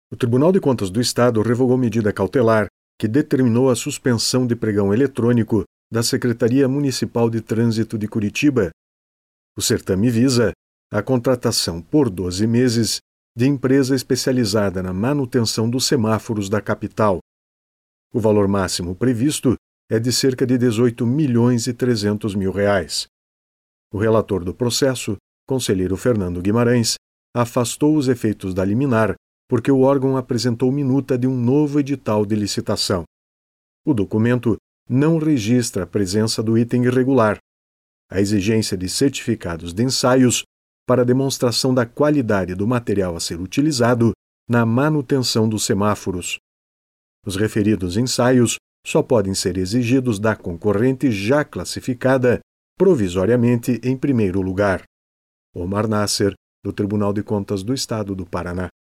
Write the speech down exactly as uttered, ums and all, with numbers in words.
O Tribunal de Contas do Estado revogou medida cautelar que determinou a suspensão de pregão eletrônico da Secretaria Municipal de Trânsito de Curitiba. O certame visa a contratação por doze meses de empresa especializada na manutenção dos semáforos da capital. O valor máximo previsto é de cerca de dezoito milhões e trezentos mil reais. O relator do processo, conselheiro Fernando Guimarães, afastou os efeitos da liminar porque o órgão apresentou minuta de um novo edital de licitação. O documento não registra a presença do item irregular, a exigência de certificados de ensaios para demonstração da qualidade do material a ser utilizado na manutenção dos semáforos. Os referidos ensaios só podem ser exigidos da concorrente já classificada provisoriamente em primeiro lugar. Omar Nasser, do Tribunal de Contas do Estado do Paraná.